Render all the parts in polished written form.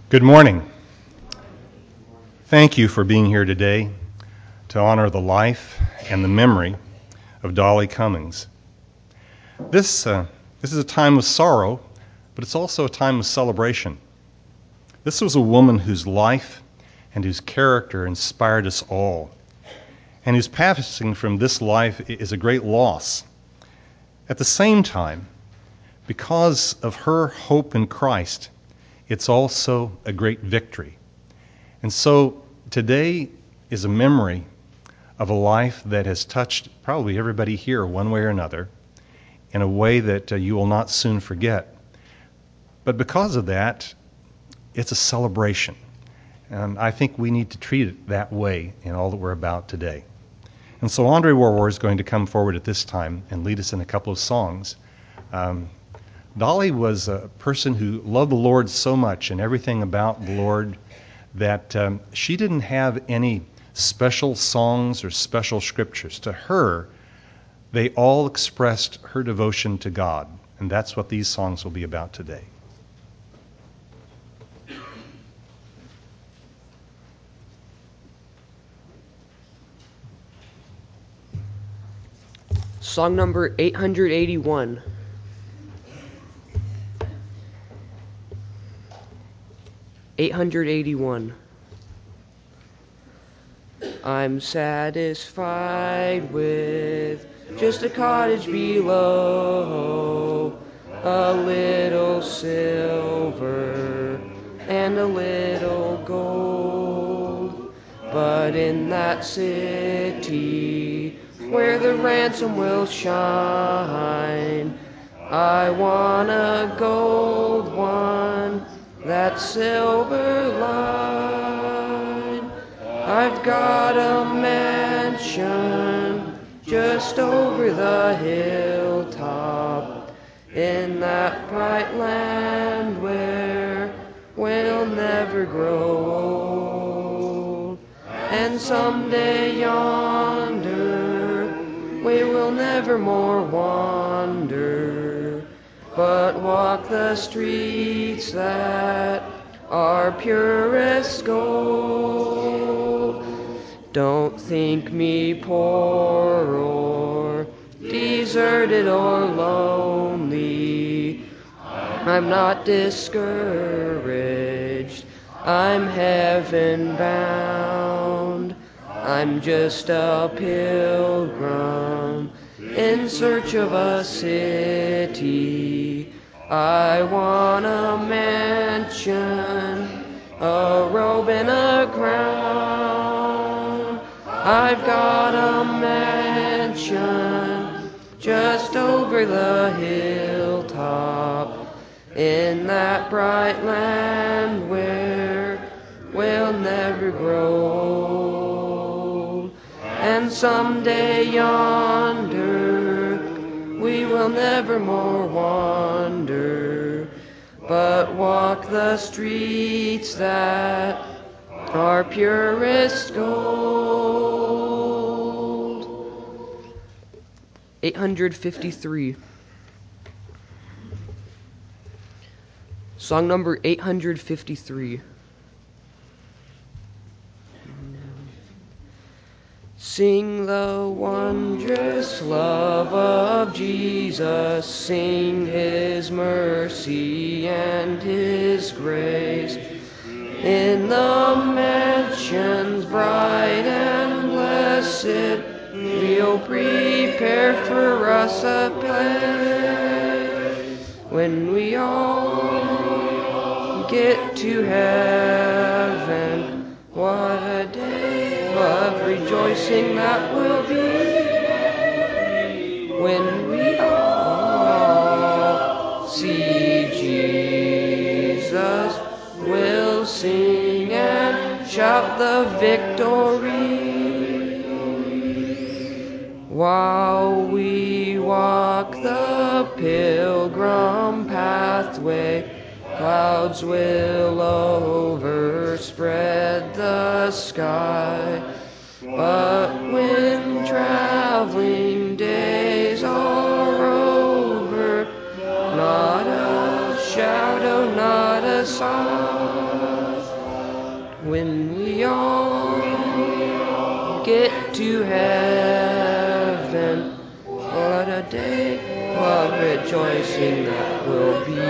Good morning. Thank you for being here today to honor the life and the memory of Dolly Cummings. This is a time of sorrow, but it's also a time of celebration. This was a woman whose life and whose character inspired us all, and whose passing from this life is a great loss. At the same time, because of her hope in Christ, it's also a great victory. And so today is a memory of a life that has touched probably everybody here one way or another in a way that you will not soon forget. But because of that, it's a celebration. And I think we need to treat it that way in all that we're about today. And so Andre Warwar is going to come forward at this time and lead us in a couple of songs. Dolly was a person who loved the Lord so much and everything about the Lord that she didn't have any special songs or special scriptures. To her, they all expressed her devotion to God, and that's what these songs will be about today. Song number 881. I'm satisfied with just a cottage below, a little silver and a little gold. But in that city where the ransom will shine, I want a gold one, that silver line. I've got a mansion just over the hilltop in that bright land where we'll never grow old. And someday yonder we will never more wander, but walk the streets that are purest gold. Don't think me poor or deserted or lonely. I'm not discouraged, I'm heaven bound. I'm just a pilgrim in search of a city. I want a mansion, a robe and a crown. I've got a mansion just over the hilltop in that bright land where we'll never grow old. And someday yonder we will never more wander, but walk the streets that are purest gold. 853. Song number 853. Sing the wondrous love of Jesus, sing His mercy and His grace. In the mansions bright and blessed, we'll prepare for us a place. When we all get to heaven, what a day of rejoicing that will be. When we all see Jesus, we'll sing and shout the victory. While we walk the pilgrim pathway, clouds will overspread the sky. But when traveling days are over, not a shadow, not a sign, When we all get to heaven, what a day of rejoicing that will be.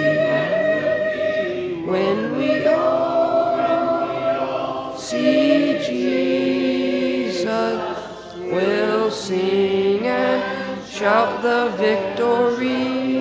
When we all see Jesus, we'll sing and shout the victory.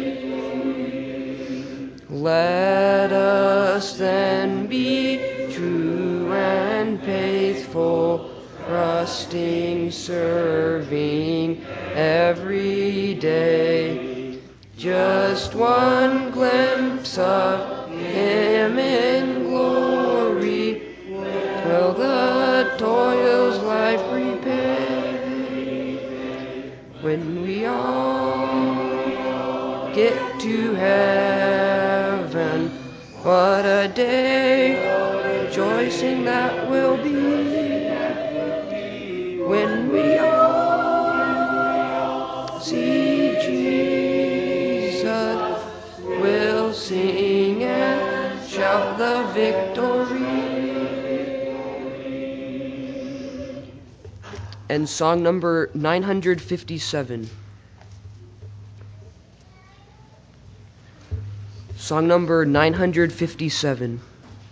Let us then be true and faithful, trusting, serving every day. Just one glimpse of Him in glory will the toils life repay. When we all get to heaven, what a day of rejoicing that will be. When we all see Jesus, we'll sing and shout the victory. And song number 957. Song number 957.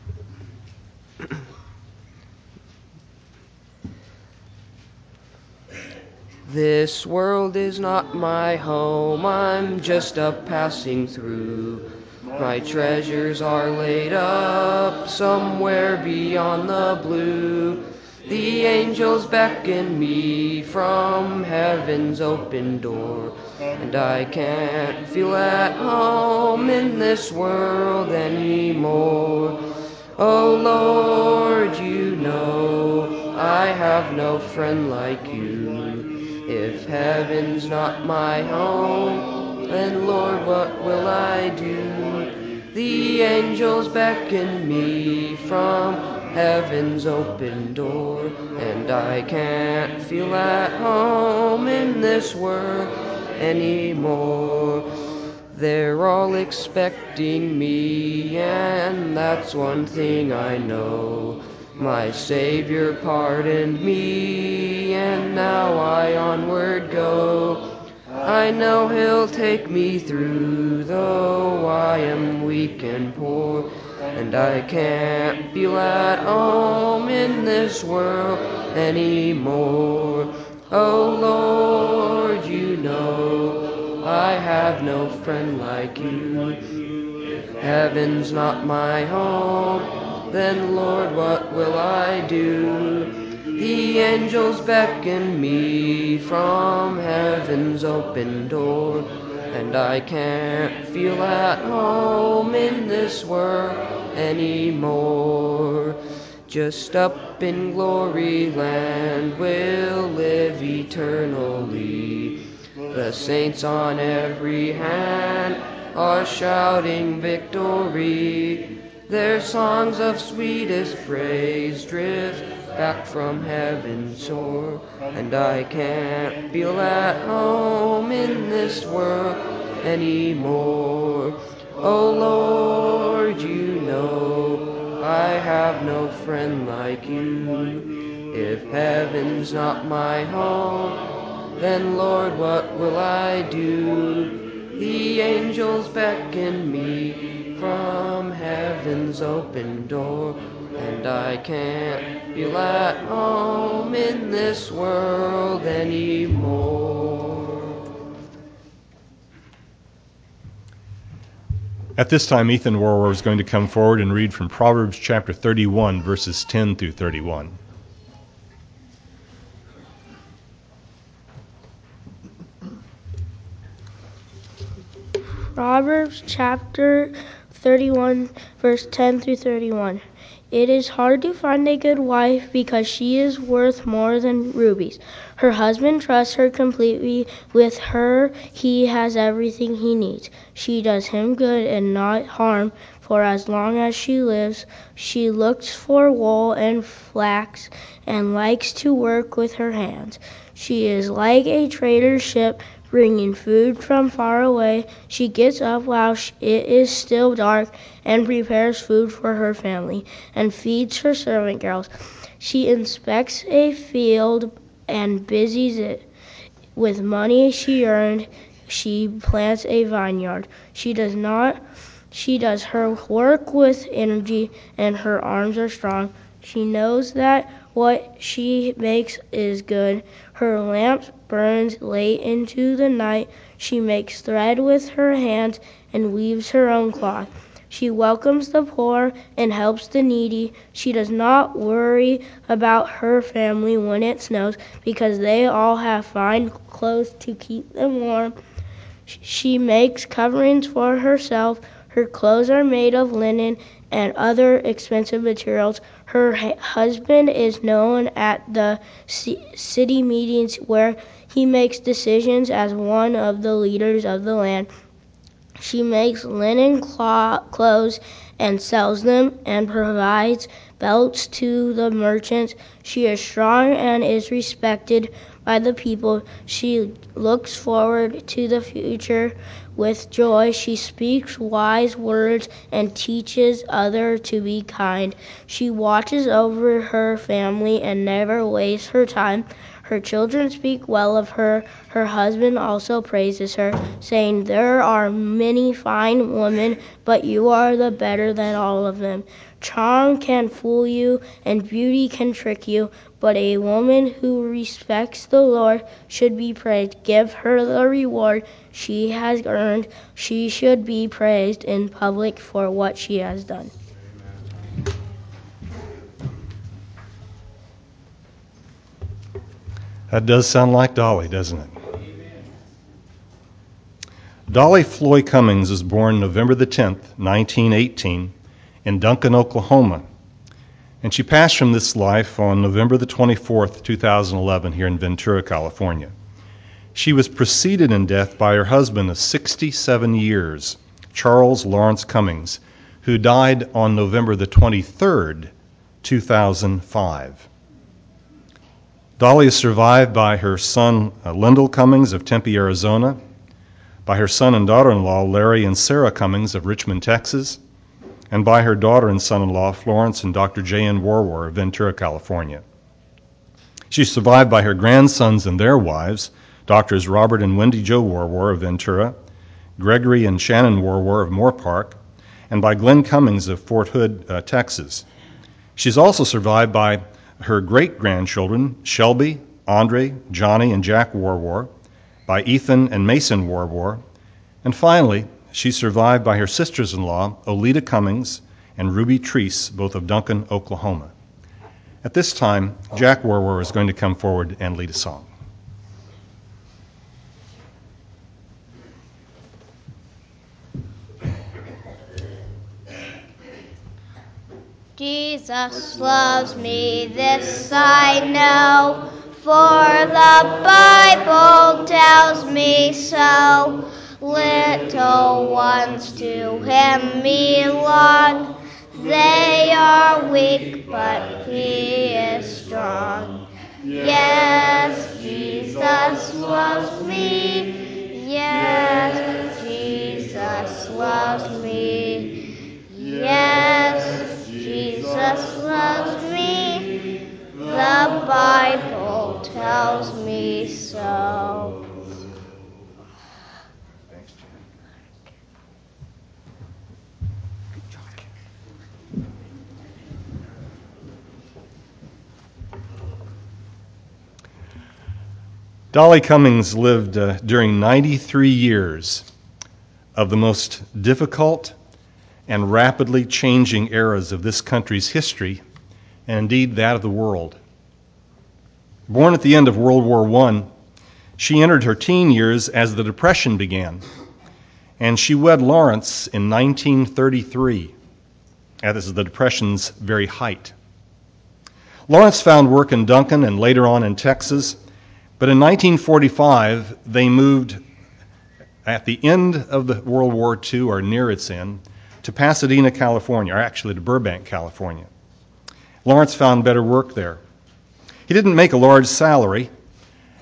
This world is not my home, I'm just a passing through. My treasures are laid up somewhere beyond the blue. The angels beckon me from heaven's open door, and I can't feel at home in this world anymore. Oh Lord, you know I have no friend like you. If heaven's not my home, then Lord, what will I do? The angels beckon me from heaven's open door, and I can't feel at home in this world anymore. They're all expecting me, and that's one thing I know. My Savior pardoned me, and now I onward go. I know He'll take me through, though I am weak and poor, and I can't feel at home in this world anymore. Oh Lord, you know I have no friend like you. If heaven's not my home, then Lord, what will I do? The angels beckon me from heaven's open door, and I can't feel at home in this world anymore. Just up in glory land we'll live eternally. The saints on every hand are shouting victory. Their songs of sweetest praise drift back from heaven's shore, and I can't feel at home in this world anymore. Oh Lord, you know I have no friend like you. If heaven's not my home, then Lord, what will I do? The angels beckon me from heaven's open door, and I can't feel at home in this world anymore. At this time, Ethan Warwer is going to come forward and read from Proverbs chapter 31, verses 10 through 31. Proverbs chapter 31, verse 10 through 31. It is hard to find a good wife because she is worth more than rubies. Her husband trusts her completely. With her, he has everything he needs. She does him good and not harm, for as long as she lives. She looks for wool and flax and likes to work with her hands. She is like a trader's ship bringing food from far away. She gets up while it is still dark and prepares food for her family and feeds her servant girls. She inspects a field and busies it. With money she earned, she plants a vineyard. She does her work with energy, and her arms are strong. She knows that what she makes is good. Her lamp burns late into the night. She makes thread with her hands and weaves her own cloth. She welcomes the poor and helps the needy. She does not worry about her family when it snows, because they all have fine clothes to keep them warm. She makes coverings for herself. Her clothes are made of linen and other expensive materials. Her husband is known at the city meetings where he makes decisions as one of the leaders of the land. She makes linen clothes and sells them and provides belts to the merchants. She is strong and is respected by the people. She looks forward to the future with joy. She speaks wise words and teaches others to be kind. She watches over her family and never wastes her time. Her children speak well of her. Her husband also praises her, saying, "There are many fine women, but you are the better than all of them." Charm can fool you, and beauty can trick you, but a woman who respects the Lord should be praised. Give her the reward she has earned. She should be praised in public for what she has done. That does sound like Dolly, doesn't it? Dolly Floy Cummings was born November the 10th, 1918, in Duncan, Oklahoma. And she passed from this life on November the 24th, 2011, here in Ventura, California. She was preceded in death by her husband of 67 years, Charles Lawrence Cummings, who died on November the 23rd, 2005. Dolly is survived by her son, Lyndall Cummings of Tempe, Arizona, by her son and daughter-in-law, Larry and Sarah Cummings of Richmond, Texas, and by her daughter and son-in-law, Florence and Dr. J.N. Warwar of Ventura, California. She's survived by her grandsons and their wives, Doctors Robert and Wendy Jo Warwar of Ventura, Gregory and Shannon Warwar of Moore Park, and by Glenn Cummings of Fort Hood, Texas. She's also survived by her great-grandchildren, Shelby, Andre, Johnny, and Jack Warwar, by Ethan and Mason Warwar, and finally, she's survived by her sisters-in-law, Oleta Cummings and Ruby Treese, both of Duncan, Oklahoma. At this time, Jack Warwar is going to come forward and lead a song. Jesus loves me, this I know, for the Bible tells me so. Little ones to him belong. They are weak, but he is strong. Yes, Jesus loves me. Yes, Jesus loves me. Yes, Jesus loves me. The Bible tells me so. Dolly Cummings lived during 93 years of the most difficult and rapidly changing eras of this country's history, and indeed that of the world. Born at the end of World War I, she entered her teen years as the Depression began, and she wed Lawrence in 1933, at the Depression's very height. Lawrence found work in Duncan and later on in Texas, but in 1945 they moved at the end of the World War II, or near its end, to Pasadena, California, or actually to Burbank, California. Lawrence found better work there. He didn't make a large salary,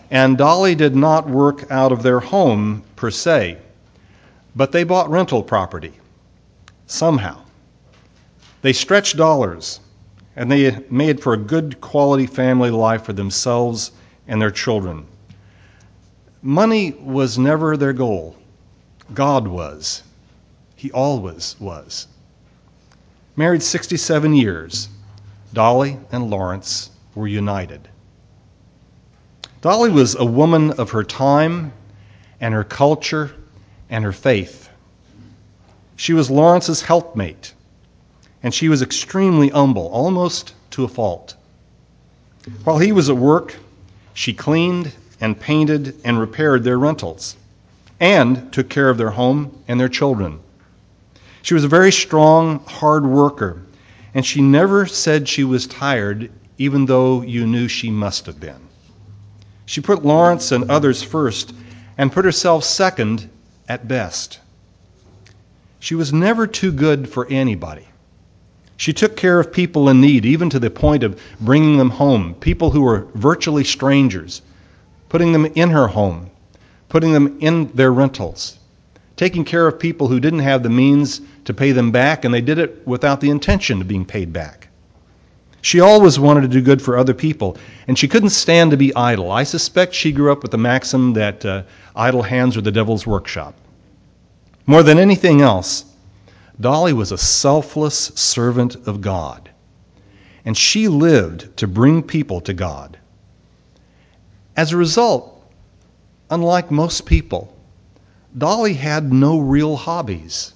And Dolly did not work out of their home per se, but they bought rental property somehow. They stretched dollars, and they made for a good quality family life for themselves and their children. Money was never their goal. God was. He always was. Married 67 years, Dolly and Lawrence were united. Dolly was a woman of her time and her culture and her faith. She was Lawrence's helpmate, and she was extremely humble, almost to a fault. While he was at work, she cleaned and painted and repaired their rentals and took care of their home and their children. She was a very strong, hard worker, and she never said she was tired, even though you knew she must have been. She put Lawrence and others first and put herself second at best. She was never too good for anybody. She took care of people in need, even to the point of bringing them home, people who were virtually strangers, putting them in her home, putting them in their rentals, taking care of people who didn't have the means to pay them back, and they did it without the intention of being paid back. She always wanted to do good for other people, and she couldn't stand to be idle. I suspect she grew up with the maxim that idle hands are the devil's workshop. More than anything else, Dolly was a selfless servant of God, and she lived to bring people to God. As a result, unlike most people, Dolly had no real hobbies.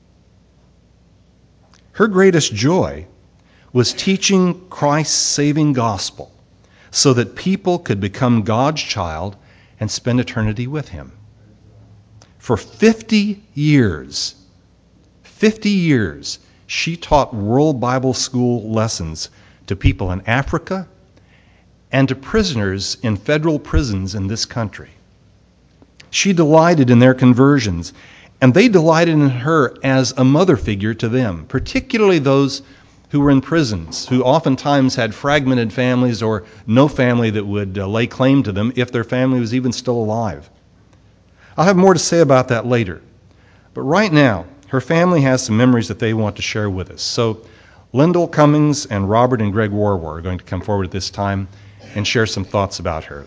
Her greatest joy was teaching Christ's saving gospel so that people could become God's child and spend eternity with him. For 50 years, she taught World Bible School lessons to people in Africa and to prisoners in federal prisons in this country. She delighted in their conversions, and they delighted in her as a mother figure to them, particularly those who were in prisons, who oftentimes had fragmented families or no family that would lay claim to them if their family was even still alive. I'll have more to say about that later. But right now, her family has some memories that they want to share with us. So Lyndall Cummings and Robert and Greg Warwar are going to come forward at this time and share some thoughts about her.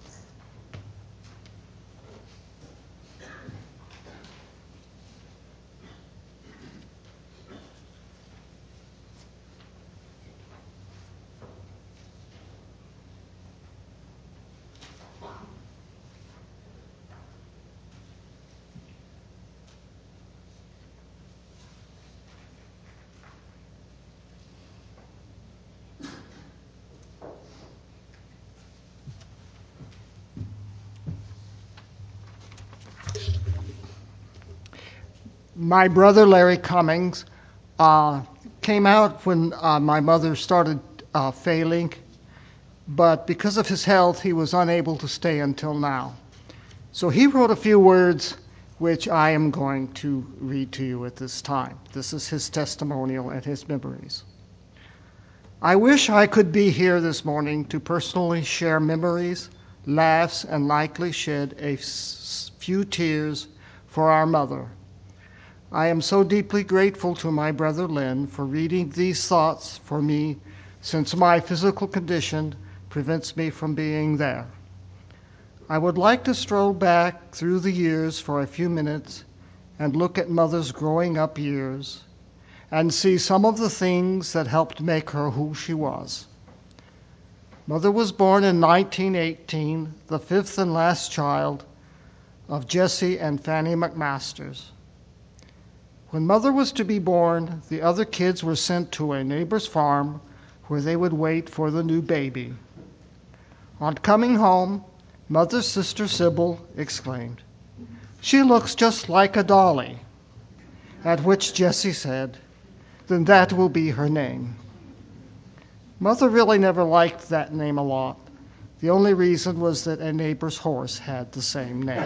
My brother, Larry Cummings, came out when my mother started failing, but because of his health, he was unable to stay until now. So he wrote a few words which I am going to read to you at this time. This is his testimonial and his memories. I wish I could be here this morning to personally share memories, laughs, and likely shed a few tears for our mother. I am so deeply grateful to my brother Lynn for reading these thoughts for me, since my physical condition prevents me from being there. I would like to stroll back through the years for a few minutes and look at Mother's growing up years and see some of the things that helped make her who she was. Mother was born in 1918, the fifth and last child of Jesse and Fanny McMasters. When Mother was to be born, the other kids were sent to a neighbor's farm where they would wait for the new baby. On coming home, Mother's sister Sybil exclaimed, "She looks just like a dolly," at which Jesse said, "Then that will be her name." Mother really never liked that name a lot. The only reason was that a neighbor's horse had the same name.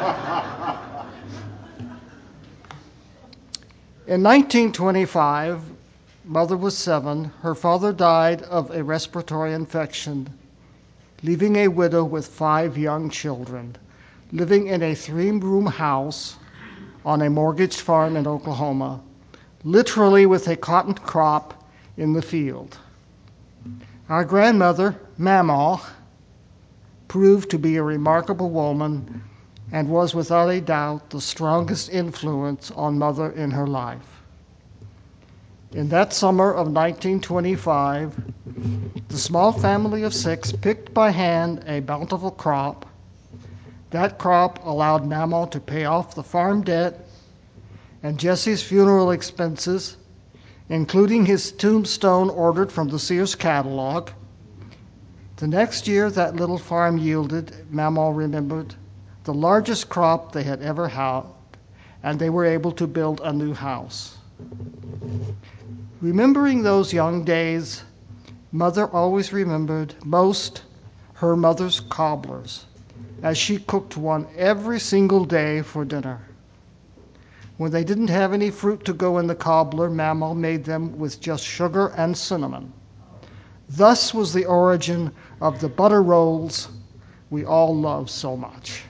In 1925, Mother was 7. Her father died of a respiratory infection leaving a widow with 5 young children, living in a 3-room house on a mortgaged farm in Oklahoma, literally with a cotton crop in the field. Our grandmother, Mamaw, proved to be a remarkable woman and was without a doubt the strongest influence on Mother in her life. In that summer of 1925, the small family of 6 picked by hand a bountiful crop. That crop allowed Mamaw to pay off the farm debt and Jesse's funeral expenses, including his tombstone ordered from the Sears catalog. The next year, that little farm yielded, Mamaw remembered, the largest crop they had ever had, and they were able to build a new house. Remembering those young days, Mother always remembered most her mother's cobblers, as she cooked one every single day for dinner. When they didn't have any fruit to go in the cobbler, Mamaw made them with just sugar and cinnamon. Thus was the origin of the butter rolls we all love so much.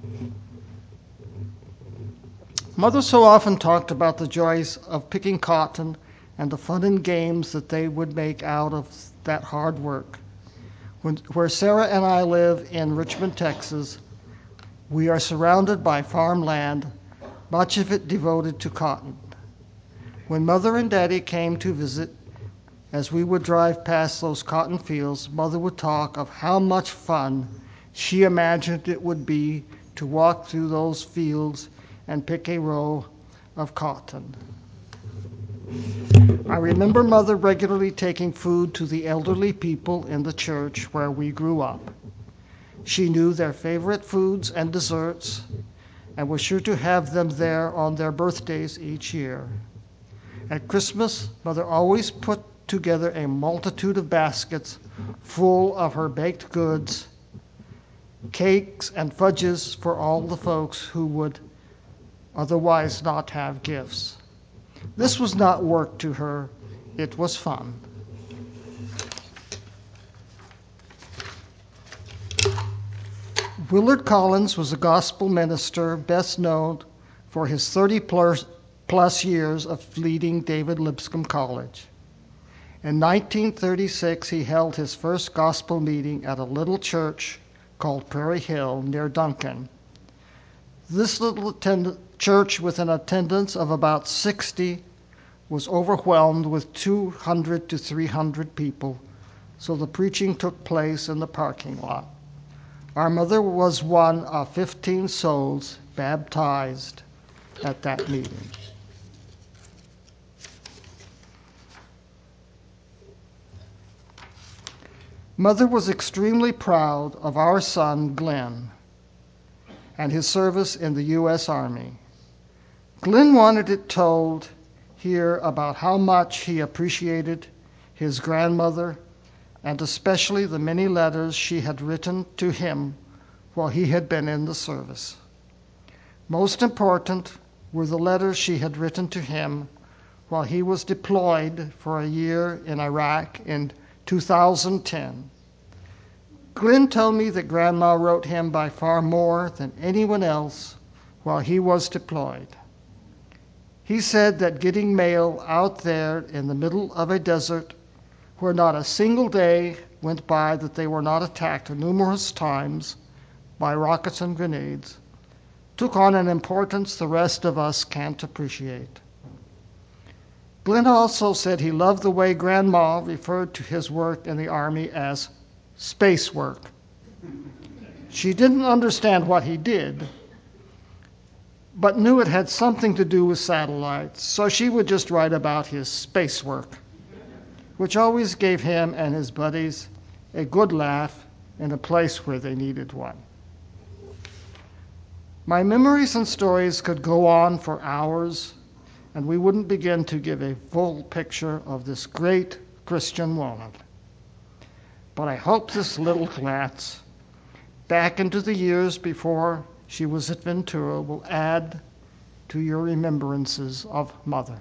Mother so often talked about the joys of picking cotton and the fun and games that they would make out of that hard work. Where Sarah and I live in Richmond, Texas, we are surrounded by farmland, much of it devoted to cotton. When Mother and Daddy came to visit, as we would drive past those cotton fields, Mother would talk of how much fun she imagined it would be to walk through those fields and pick a row of cotton. I remember Mother regularly taking food to the elderly people in the church where we grew up. She knew their favorite foods and desserts and was sure to have them there on their birthdays each year. At Christmas, Mother always put together a multitude of baskets full of her baked goods, cakes and fudges for all the folks who would otherwise not have gifts. This was not work to her, it was fun. Willard Collins was a gospel minister best known for his 30-plus years of leading David Lipscomb College. In 1936, he held his first gospel meeting at a little church called Prairie Hill near Duncan. This little church with an attendance of about 60 was overwhelmed with 200 to 300 people, so the preaching took place in the parking lot. Our mother was one of 15 souls baptized at that meeting. Mother was extremely proud of our son, Glenn, and his service in the U.S. Army. Glenn wanted it told here about how much he appreciated his grandmother and especially the many letters she had written to him while he had been in the service. Most important were the letters she had written to him while he was deployed for a year in Iraq in 2010. Glenn told me that Grandma wrote him by far more than anyone else while he was deployed. He said that getting mail out there in the middle of a desert where not a single day went by that they were not attacked numerous times by rockets and grenades took on an importance the rest of us can't appreciate. Glenn also said he loved the way Grandma referred to his work in the Army as space work. She didn't understand what he did, but knew it had something to do with satellites, so she would just write about his space work, which always gave him and his buddies a good laugh in a place where they needed one. My memories and stories could go on for hours, and we wouldn't begin to give a full picture of this great Christian woman. But I hope this little glance back into the years before she was at Ventura will add to your remembrances of Mother.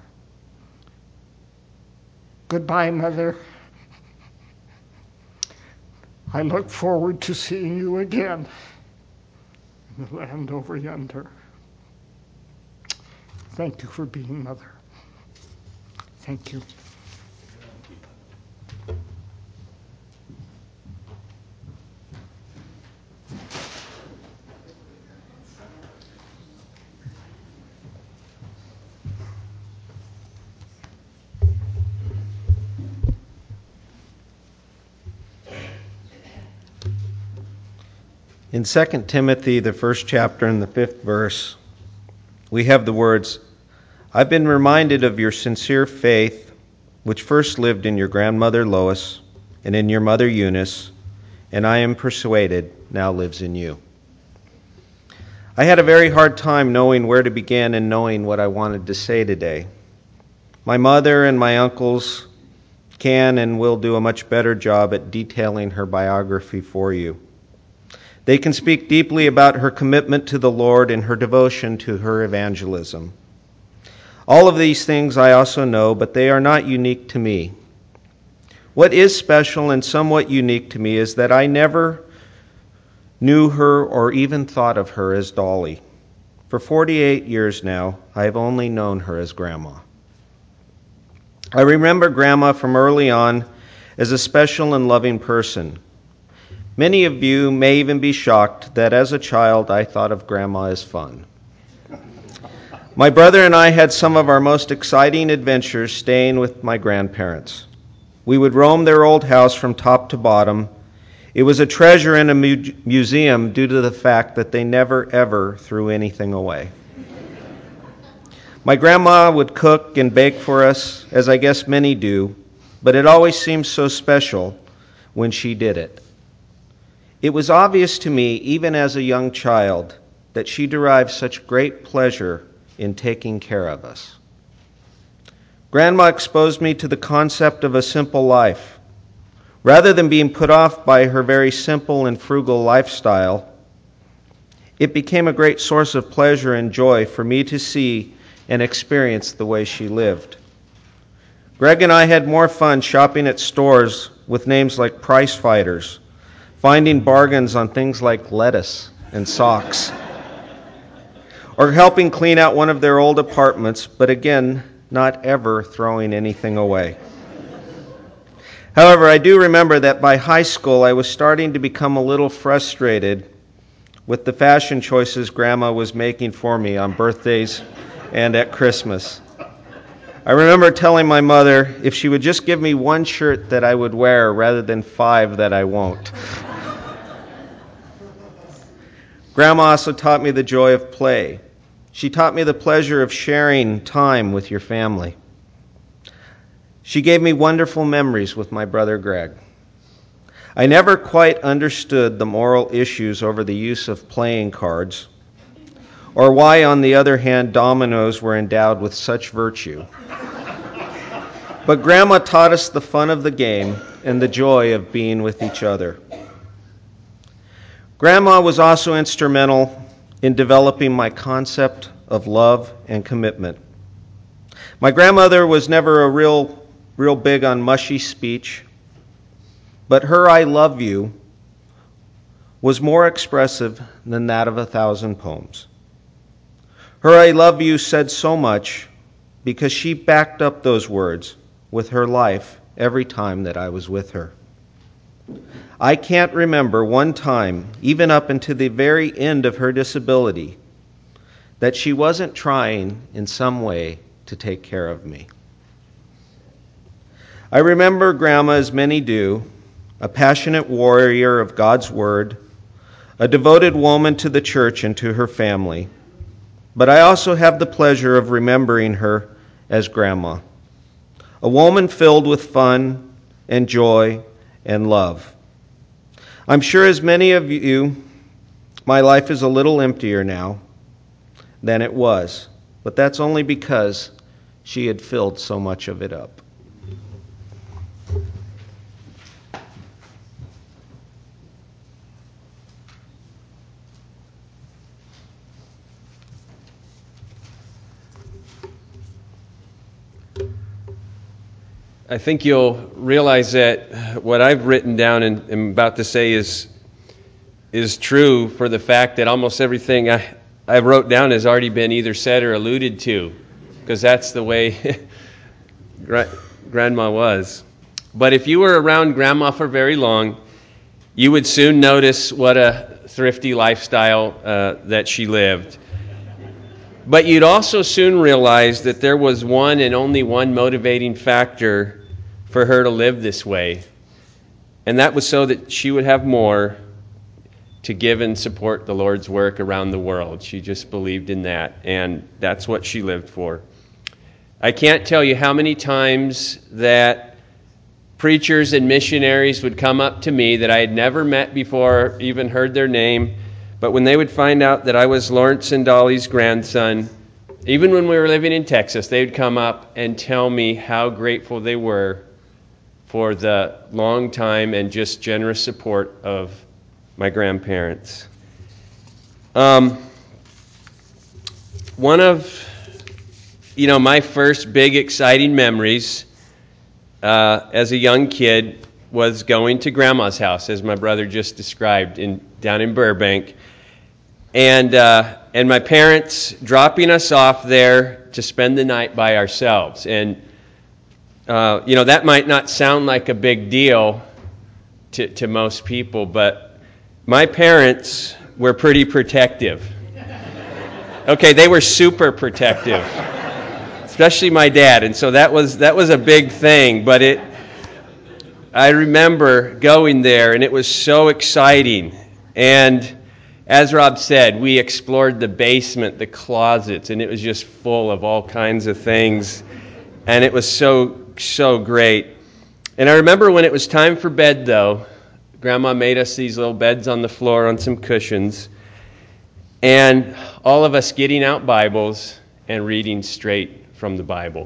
Goodbye, Mother. I look forward to seeing you again in the land over yonder. Thank you for being Mother. Thank you. In 2 Timothy, the first chapter and the 5th verse, we have the words, "I've been reminded of your sincere faith, which first lived in your grandmother Lois and in your mother Eunice, and I am persuaded now lives in you." I had a very hard time knowing where to begin and knowing what I wanted to say today. My mother and my uncles can and will do a much better job at detailing her biography for you. They can speak deeply about her commitment to the Lord and her devotion to her evangelism. All of these things I also know, but they are not unique to me. What is special and somewhat unique to me is that I never knew her or even thought of her as Dolly. For 48 years now, I have only known her as Grandma. I remember Grandma from early on as a special and loving person. Many of you may even be shocked that as a child I thought of Grandma as fun. My brother and I had some of our most exciting adventures staying with my grandparents. We would roam their old house from top to bottom. It was a treasure in a museum due to the fact that they never ever threw anything away. My grandma would cook and bake for us, as I guess many do, but it always seemed so special when she did it. It was obvious to me, even as a young child, that she derived such great pleasure in taking care of us. Grandma exposed me to the concept of a simple life. Rather than being put off by her very simple and frugal lifestyle, it became a great source of pleasure and joy for me to see and experience the way she lived. Greg and I had more fun shopping at stores with names like Price Fighters, finding bargains on things like lettuce and socks, or helping clean out one of their old apartments, but again, not ever throwing anything away. However, I do remember that by high school I was starting to become a little frustrated with the fashion choices Grandma was making for me on birthdays and at Christmas. I remember telling my mother if she would just give me one shirt that I would wear rather than 5 that I won't. Grandma also taught me the joy of play. She taught me the pleasure of sharing time with your family. She gave me wonderful memories with my brother Greg. I never quite understood the moral issues over the use of playing cards, or why, on the other hand, dominoes were endowed with such virtue. But Grandma taught us the fun of the game and the joy of being with each other. Grandma was also instrumental in developing my concept of love and commitment. My grandmother was never a real big on mushy speech, but her "I love you" was more expressive than that of 1,000 poems. Her "I love you" said so much because she backed up those words with her life every time that I was with her. I can't remember one time, even up until the very end of her disability, that she wasn't trying in some way to take care of me. I remember Grandma, as many do, a passionate warrior of God's Word, a devoted woman to the church and to her family. But I also have the pleasure of remembering her as Grandma, a woman filled with fun and joy and love. I'm sure, as many of you, my life is a little emptier now than it was, but that's only because she had filled so much of it up. I think you'll realize that what I've written down and am about to say is true for the fact that almost everything I wrote down has already been either said or alluded to, because that's the way Grandma was. But if you were around Grandma for very long, you would soon notice what a thrifty lifestyle that she lived. But you'd also soon realize that there was one and only one motivating factor for her to live this way, and that was so that she would have more to give and support the Lord's work around the world. She just believed in that, and that's what she lived for. I can't tell you how many times that preachers and missionaries would come up to me that I had never met before, even heard their name, but when they would find out that I was Lawrence and Dolly's grandson, even when we were living in Texas, they would come up and tell me how grateful they were for the long time and just generous support of my grandparents. One of my first big exciting memories as a young kid was going to Grandma's house, as my brother just described, down in Burbank, and my parents dropping us off there to spend the night by ourselves. And that might not sound like a big deal to most people, but my parents were pretty protective. Okay, they were super protective, especially my dad, and so that was a big thing. But I remember going there, and it was so exciting. And as Rob said, we explored the basement, the closets, and it was just full of all kinds of things, and it was so great. And I remember when it was time for bed, though, Grandma made us these little beds on the floor on some cushions, and all of us getting out Bibles and reading straight from the Bible.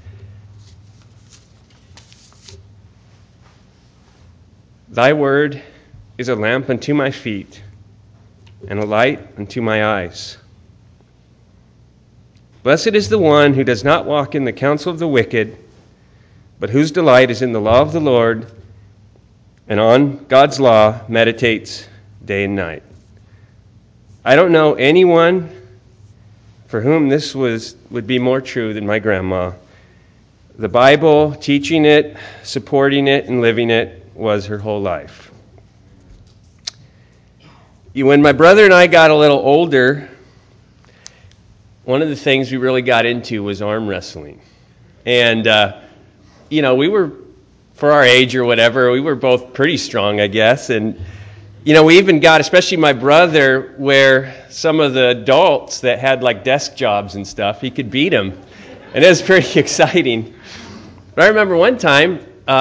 Thy word is a lamp unto my feet and a light unto my eyes. Blessed is the one who does not walk in the counsel of the wicked, but whose delight is in the law of the Lord, and on God's law meditates day and night. I don't know anyone for whom this would be more true than my grandma. The Bible, teaching it, supporting it, and living it was her whole life. When my brother and I got a little older, one of the things we really got into was arm wrestling. And, we were, for our age or whatever, we were both pretty strong, I guess. And, we even got, especially my brother, where some of the adults that had like desk jobs and stuff, he could beat them. And it was pretty exciting. But I remember one time,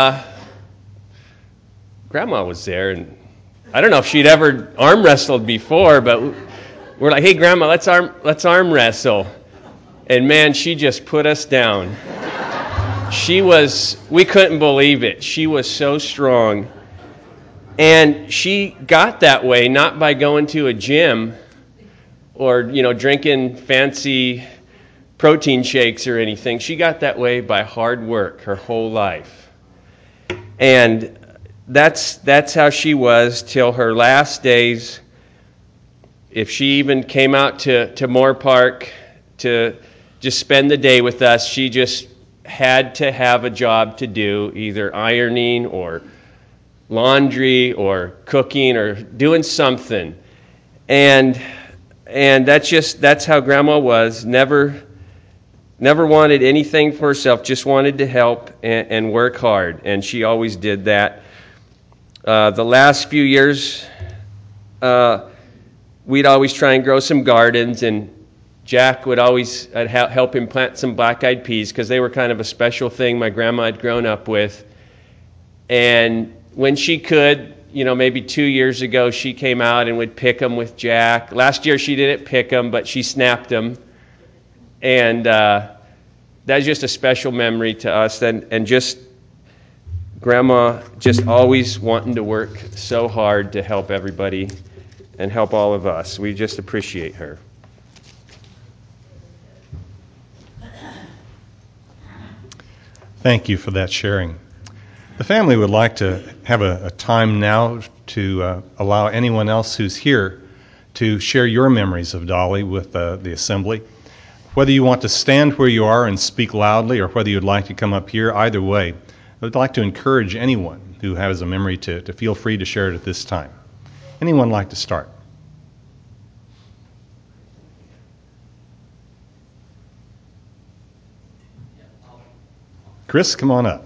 Grandma was there, and I don't know if she'd ever arm wrestled before, but we're like, hey, Grandma, let's arm wrestle. And man, she just put us down. We couldn't believe it. She was so strong. And she got that way not by going to a gym or, drinking fancy protein shakes or anything. She got that way by hard work her whole life. And that's how she was till her last days. If she even came out to Moore Park to just spend the day with us, she just had to have a job to do, either ironing or laundry or cooking or doing something. And that's how Grandma was. Never wanted anything for herself, just wanted to help and work hard. And she always did that. The last few years, we'd always try and grow some gardens, and Jack would always help him plant some black-eyed peas because they were kind of a special thing my grandma had grown up with. And when she could, maybe 2 years ago, she came out and would pick them with Jack. Last year she didn't pick them, but she snapped them. And that's just a special memory to us. And just Grandma just always wanting to work so hard to help everybody and help all of us. We just appreciate her. Thank you for that sharing. The family would like to have a time now to allow anyone else who's here to share your memories of Dolly with the assembly. Whether you want to stand where you are and speak loudly or whether you'd like to come up here, either way, I would like to encourage anyone who has a memory to feel free to share it at this time. Anyone like to start? Chris, come on up.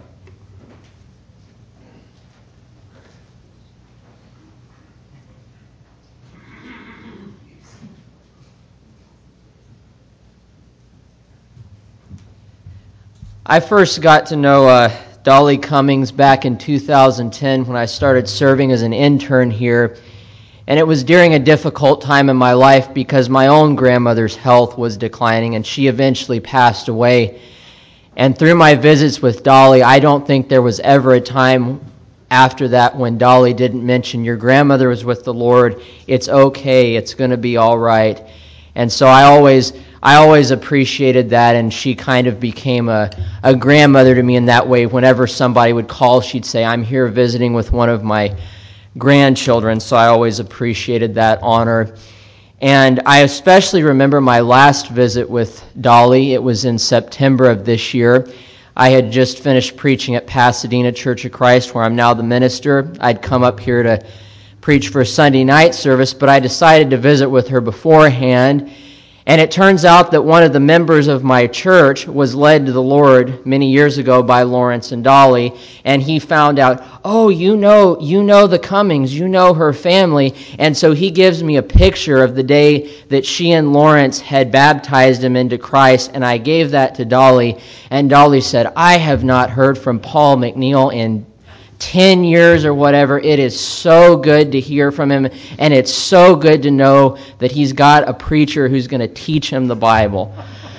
I first got to know Dolly Cummings back in 2010 when I started serving as an intern here. And it was during a difficult time in my life because my own grandmother's health was declining and she eventually passed away. And through my visits with Dolly, I don't think there was ever a time after that when Dolly didn't mention, your grandmother was with the Lord, it's okay, it's going to be all right. And so I always appreciated that, and she kind of became a grandmother to me in that way. Whenever somebody would call, she'd say, I'm here visiting with one of my grandchildren, so I always appreciated that honor. And I especially remember my last visit with Dolly. It was in September of this year. I had just finished preaching at Pasadena Church of Christ, where I'm now the minister. I'd come up here to preach for a Sunday night service, but I decided to visit with her beforehand. And it turns out that one of the members of my church was led to the Lord many years ago by Lawrence and Dolly, and he found out, oh, you know the Cummings, you know her family, and so he gives me a picture of the day that she and Lawrence had baptized him into Christ, and I gave that to Dolly, and Dolly said, I have not heard from Paul McNeil in 10 years or whatever. It is so good to hear from him, and it's so good to know that he's got a preacher who's going to teach him the Bible.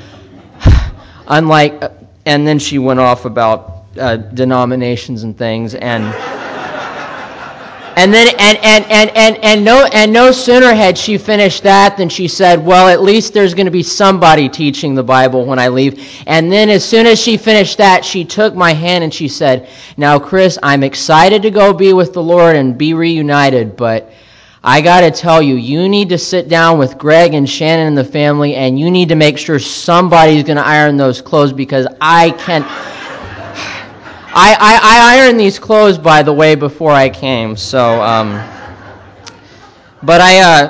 And then she went off about denominations and things, and no sooner had she finished that than she said, well, at least there's going to be somebody teaching the Bible when I leave. And then as soon as she finished that, she took my hand and she said, now, Chris, I'm excited to go be with the Lord and be reunited, but I got to tell you, you need to sit down with Greg and Shannon and the family, and you need to make sure somebody's going to iron those clothes because I can't. I ironed these clothes, by the way, before I came. So, but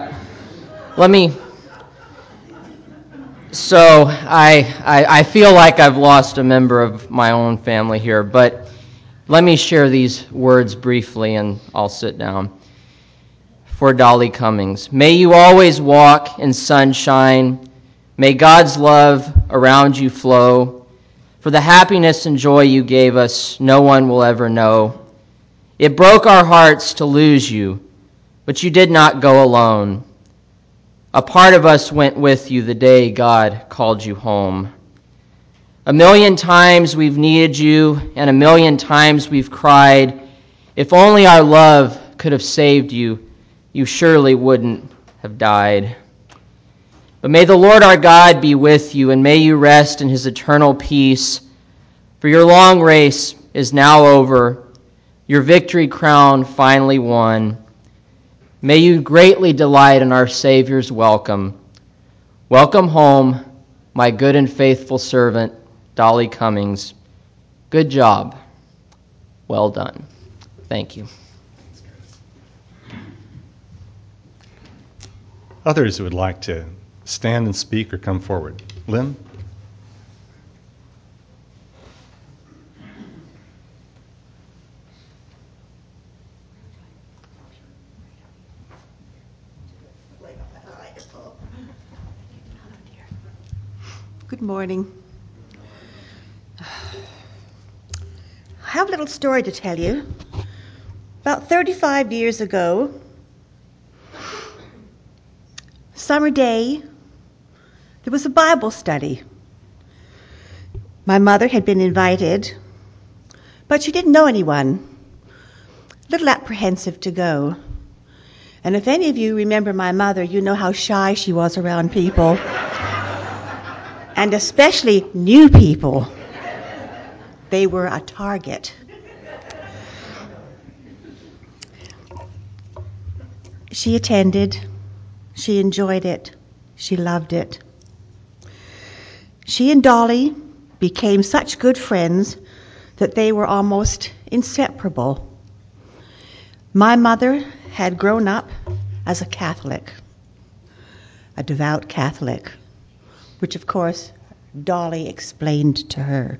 I feel like I've lost a member of my own family here. But let me share these words briefly, and I'll sit down. For Dolly Cummings, may you always walk in sunshine. May God's love around you flow. For the happiness and joy you gave us, no one will ever know. It broke our hearts to lose you, but you did not go alone. A part of us went with you the day God called you home. 1,000,000 times we've needed you, and 1,000,000 times we've cried. If only our love could have saved you, you surely wouldn't have died. But may the Lord our God be with you, and may you rest in his eternal peace. For your long race is now over, your victory crown finally won. May you greatly delight in our Savior's welcome. Welcome home, my good and faithful servant, Dolly Cummings. Good job. Well done. Thank you. Others who would like to stand and speak or come forward. Lynn? Good morning. I have a little story to tell you. About 35 years ago, summer day, there was a Bible study. My mother had been invited, but she didn't know anyone. A little apprehensive to go. And if any of you remember my mother, you know how shy she was around people, and especially new people. They were a target. She attended. She enjoyed it. She loved it. She and Dolly became such good friends that they were almost inseparable. My mother had grown up as a Catholic, a devout Catholic, which of course Dolly explained to her.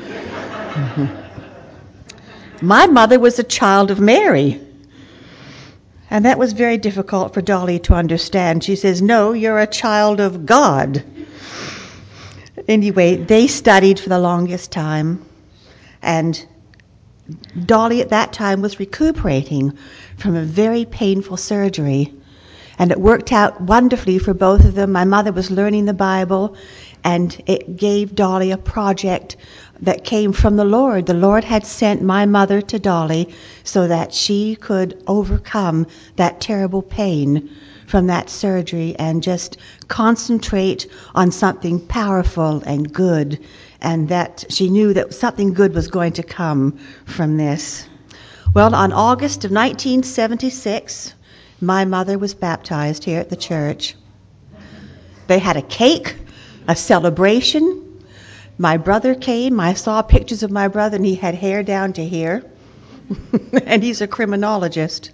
My mother was a child of Mary, and that was very difficult for Dolly to understand. She says, "No, you're a child of God." Anyway, they studied for the longest time, and Dolly at that time was recuperating from a very painful surgery, and it worked out wonderfully for both of them. My mother was learning the Bible, and it gave Dolly a project that came from the Lord. The Lord had sent my mother to Dolly so that she could overcome that terrible pain from that surgery and just concentrate on something powerful and good, and that she knew that something good was going to come from this. Well, on August of 1976, my mother was baptized here at the church. They had a cake, a celebration. My brother came. I saw pictures of my brother, and he had hair down to here. And he's a criminologist.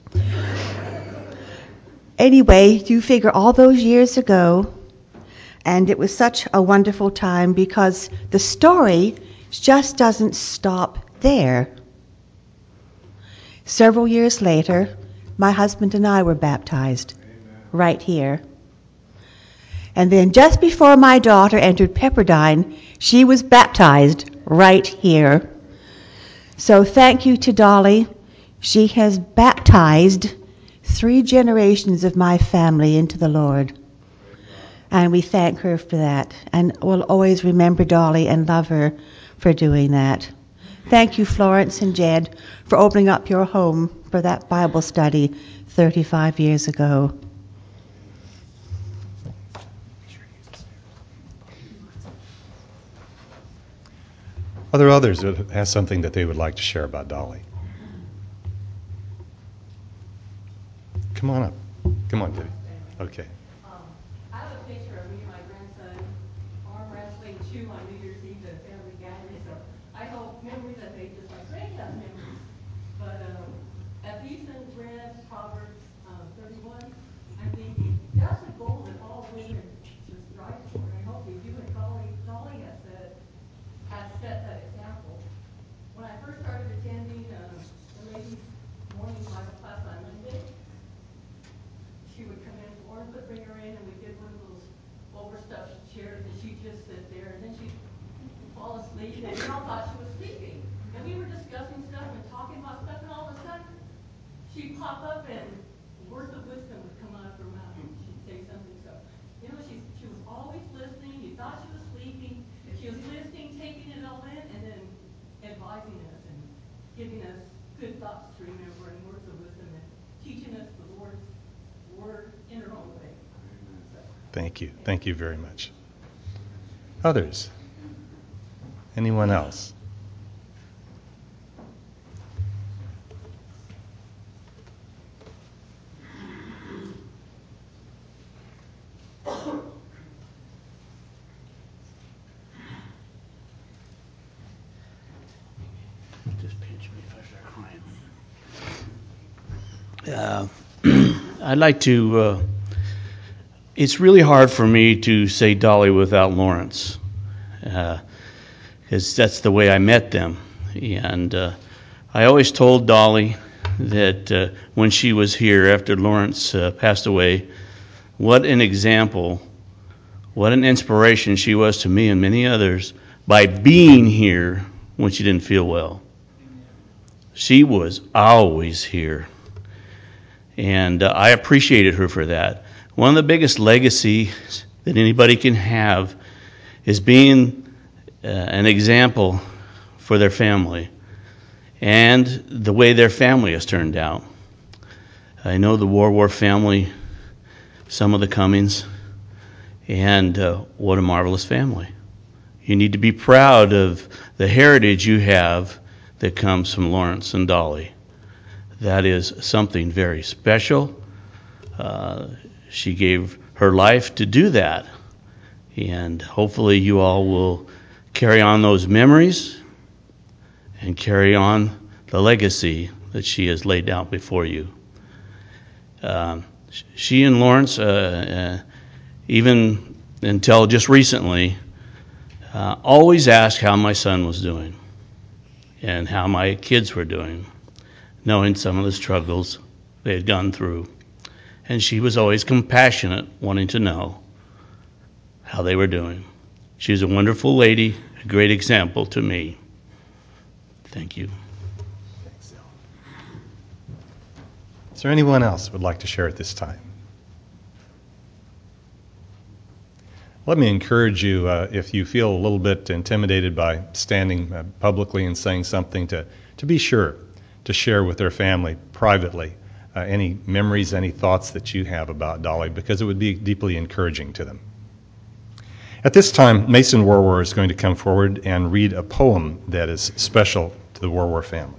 Anyway, you figure all those years ago, and it was such a wonderful time because the story just doesn't stop there. Several years later, my husband and I were baptized right here. And then just before my daughter entered Pepperdine, she was baptized right here. So thank you to Dolly. She has baptized 3 generations of my family into the Lord. And we thank her for that. And we'll always remember Dolly and love her for doing that. Thank you, Florence and Jed, for opening up your home for that Bible study 35 years ago. Are there others that have something that they would like to share about Dolly? Come on up. Come on, Debbie. Okay. I have a picture of me and my grandson arm wrestling too on New Year's Eve at a family gathering, so I hope memories are made just like Greg has memories. But Ephesians read Proverbs 31. I'm thinking that's a goal that all women should strive for, and I hope they do. And Dolly has set that example. When I first started attending the ladies' morning Bible class on Monday, she would come in, Lauren would bring her in, and we'd get one of those overstuffed chairs, and she'd just sit there, and then she'd fall asleep, and we all thought she was sleeping. And we were discussing stuff and talking about stuff, and all of a sudden, she'd pop up, and words of wisdom would come out of her mouth, and she'd say something. So, she was always listening. You thought she was sleeping. She was listening, taking it all in, and then advising us and giving us good thoughts to remember and words of wisdom and teaching us the Lord's word in her own way. Thank you. Thank you very much. Others? Anyone else? Just pinch me if I start crying. I'd like to, it's really hard for me to say Dolly without Lawrence, because that's the way I met them. And I always told Dolly that when she was here after Lawrence passed away, what an example, what an inspiration she was to me and many others by being here when she didn't feel well. She was always here. And I appreciated her for that. One of the biggest legacies that anybody can have is being an example for their family and the way their family has turned out. I know the War family, some of the Cummings, and what a marvelous family. You need to be proud of the heritage you have that comes from Lawrence and Dolly. That is something very special. She gave her life to do that. And hopefully you all will carry on those memories and carry on the legacy that she has laid out before you. She and Lawrence, even until just recently, always asked how my son was doing and how my kids were doing, knowing some of the struggles they had gone through. And she was always compassionate, wanting to know how they were doing. She was a wonderful lady, a great example to me. Thank you. Is there anyone else who would like to share at this time? Let me encourage you, if you feel a little bit intimidated by standing publicly and saying something, to be sure to share with their family privately any memories, any thoughts that you have about Dolly, because it would be deeply encouraging to them. At this time, Mason Warwer is going to come forward and read a poem that is special to the Warwer family.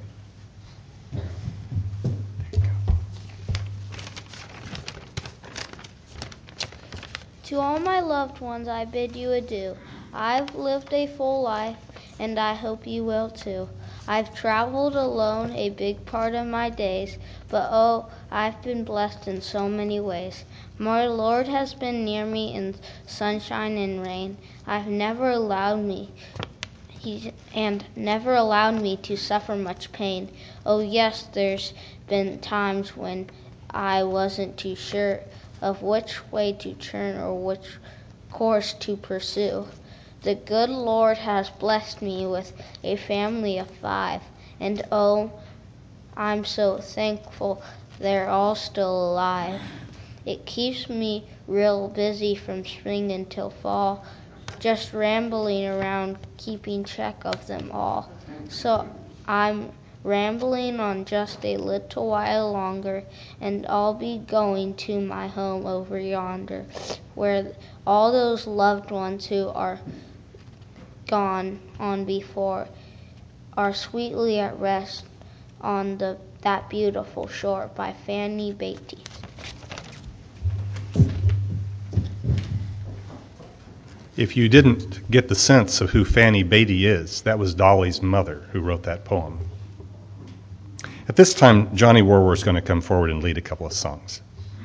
To all my loved ones, I bid you adieu. I've lived a full life, and I hope you will too. I've traveled alone a big part of my days, but oh, I've been blessed in so many ways. My Lord has been near me in sunshine and rain. Never allowed me to suffer much pain. Oh yes, there's been times when I wasn't too sure of which way to turn or which course to pursue. The good Lord has blessed me with a family of 5, and oh, I'm so thankful they're all still alive. It keeps me real busy from spring until fall, just rambling around keeping track of them all. So I'm rambling on just a little while longer, and I'll be going to my home over yonder, where all those loved ones who are gone on before are sweetly at rest on that beautiful shore. By Fanny Beatty. If you didn't get the sense of who Fanny Beatty is, that was Dolly's mother who wrote that poem. At this time, Johnny Warwer is going to come forward and lead a couple of songs.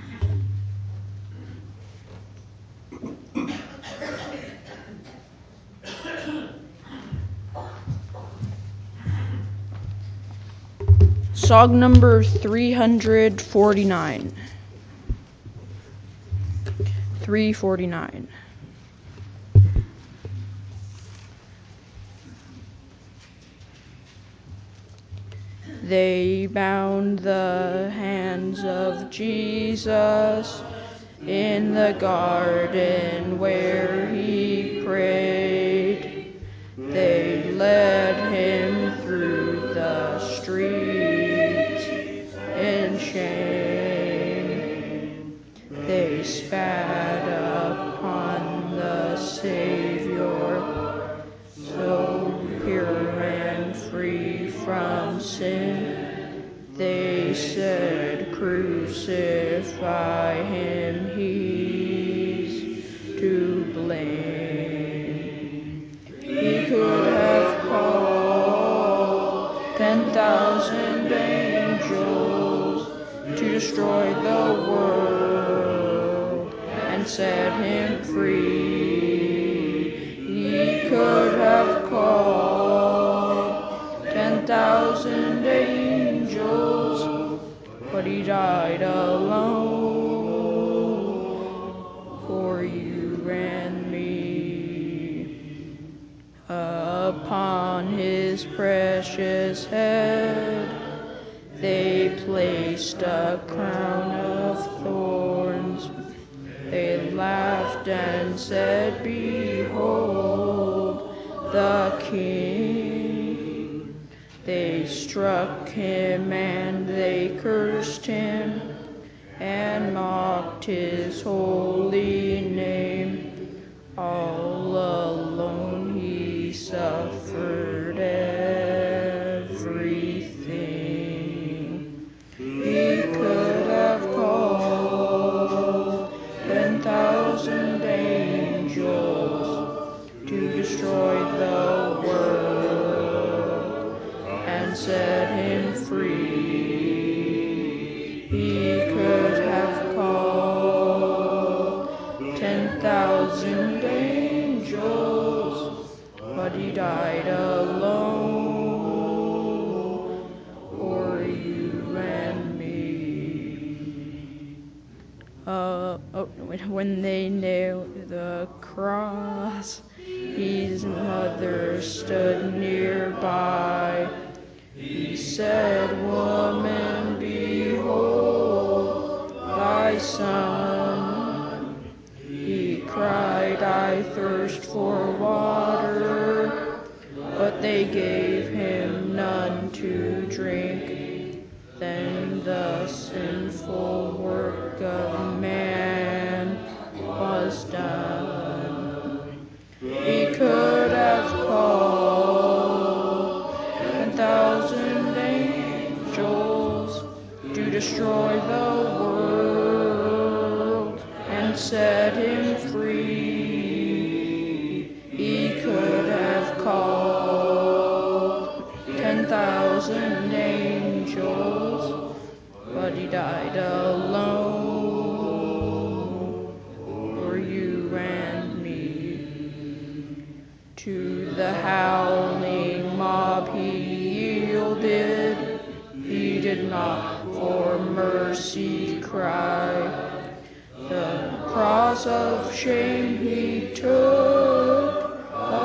Song number 349. 349. They bound the hands of Jesus in the garden where he prayed. They led him through the streets in shame. They spat upon the Savior, so pure and free from sin. They said, crucify him, he's to blame. He could have called 10,000 angels to destroy the world and set him free. He could have called 10,000 angels, but he died alone for you and me. Upon his precious head they placed a crown of thorns. They laughed and said, behold the King. They struck him and they cursed him and mocked his holy name. All alone he set him free. He could have called 10,000 angels, but he died alone for you and me. When they nailed the cross, his mother stood nearby. He said, "Woman, behold thy son." He cried, "I thirst for water," but they gave him none to drink. Then the sinful work of man was done. He could have called 10,000 angels to destroy the world and set him free. He could have called 10,000 angels, but he died alone for you and me. To the howling mob he yielded. He did not for mercy cry. The cross of shame he took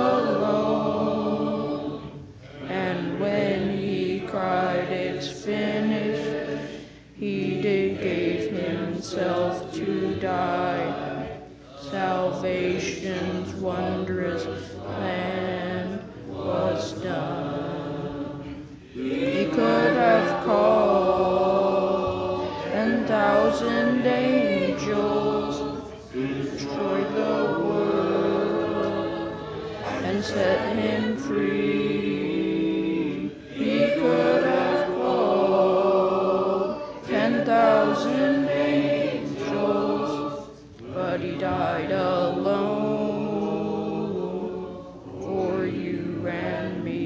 alone. And when he cried, "It's finished," he gave himself to die. Salvation's wondrous plan was done. He could have called 10,000 angels to destroy the world and set him free. He could have called 10,000 angels, but he died alone for you and me.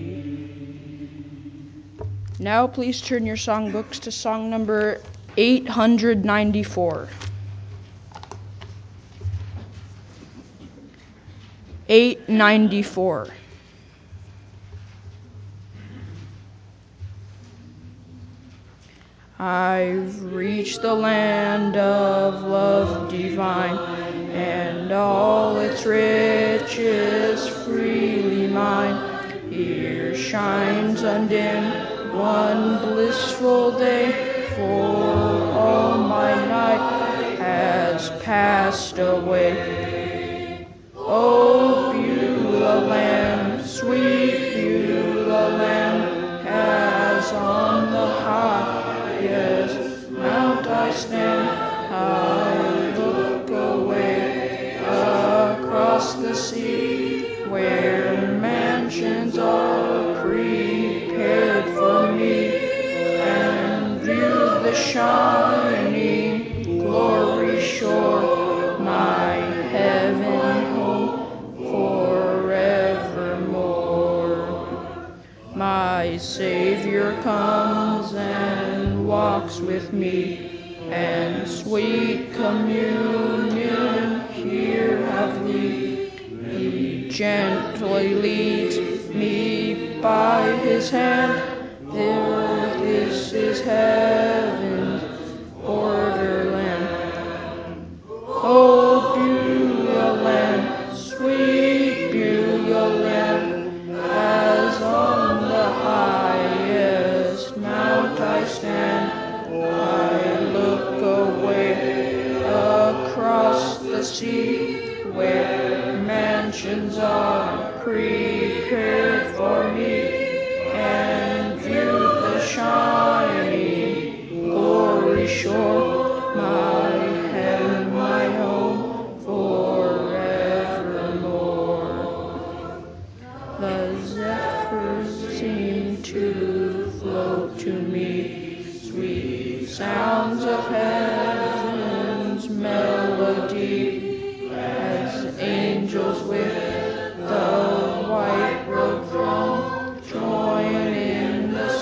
Now please turn your songbooks to song number 894. 894. I've reached the land of love divine, and all its riches freely mine. Here shines undimmed one blissful day, for all my night has passed away. Oh, Beulah land, sweet Beulah land, as on the highest mount I stand, I look away across the sea, where mansions are prepared for me, and view the shining glory shore, my heaven home forevermore. My Savior comes and walks with me, and sweet communion here have we. He gently leads me by his hand, there this is heaven's borderland. Oh, Beulah land, sweet Beulah land, as on the highest mount I stand, I look away across the sea, where mansions are prepared for me, and view the shining glory shore, my heaven, my home forevermore. The zephyrs seem to float to me, sweet sounds of heaven's melody, as angels with the white robed throng join in the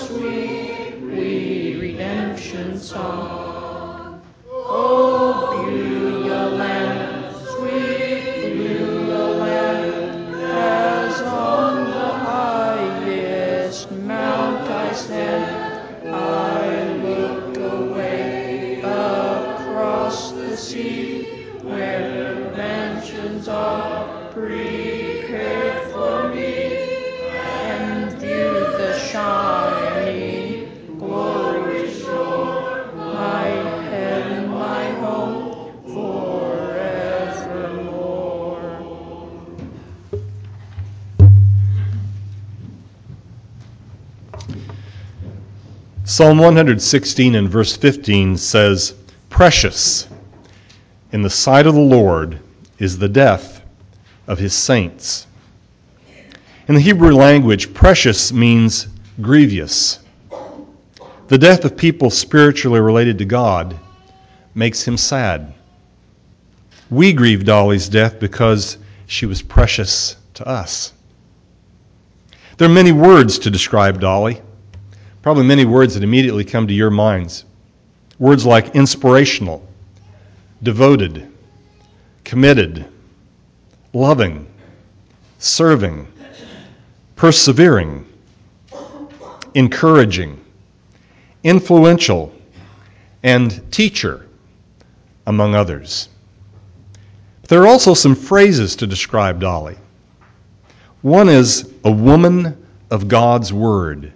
thrones are prepared for me, and through the shining glory shore, my heaven, my home forevermore. Psalm 116 and verse 15 says, "Precious in the sight of the Lord is the death of his saints." In the Hebrew language, precious means grievous. The death of people spiritually related to God makes him sad. We grieve Dolly's death because she was precious to us. There are many words to describe Dolly, probably many words that immediately come to your minds. Words like inspirational, devoted, committed, loving, serving, persevering, encouraging, influential, and teacher, among others. There are also some phrases to describe Dolly. One is a woman of God's Word.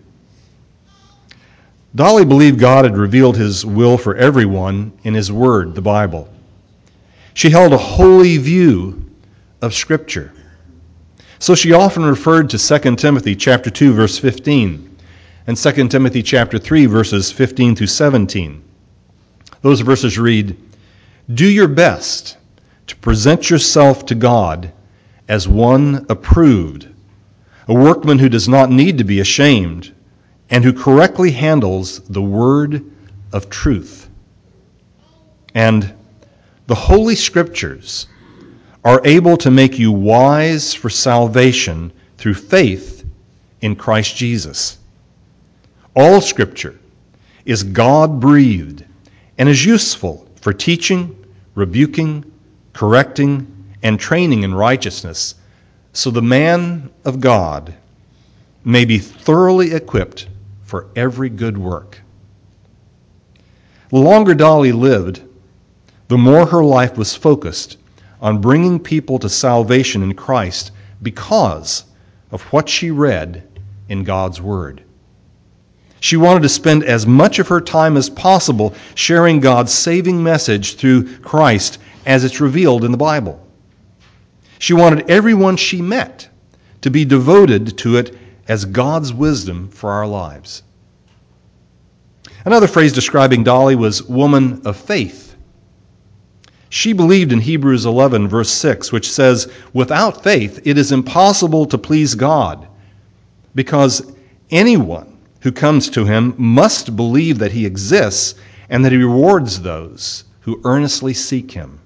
Dolly believed God had revealed his will for everyone in his Word, the Bible. She held a holy view of Scripture. So she often referred to 2 Timothy chapter 2, verse 15, and 2 Timothy chapter 3, verses 15 through 17. Those verses read, "Do your best to present yourself to God as one approved, a workman who does not need to be ashamed, and who correctly handles the word of truth." And the Holy Scriptures are able to make you wise for salvation through faith in Christ Jesus. All Scripture is God-breathed and is useful for teaching, rebuking, correcting, and training in righteousness, so the man of God may be thoroughly equipped for every good work. The longer Dolly lived, the more her life was focused on bringing people to salvation in Christ because of what she read in God's Word. She wanted to spend as much of her time as possible sharing God's saving message through Christ as it's revealed in the Bible. She wanted everyone she met to be devoted to it as God's wisdom for our lives. Another phrase describing Dolly was woman of faith. She believed in Hebrews 11, verse 6, which says, "Without faith it is impossible to please God, because anyone who comes to him must believe that he exists and that he rewards those who earnestly seek him."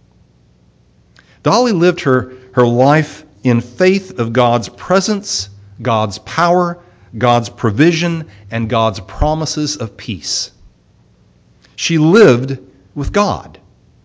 Dolly lived her life in faith of God's presence, God's power, God's provision, and God's promises of peace. She lived with God.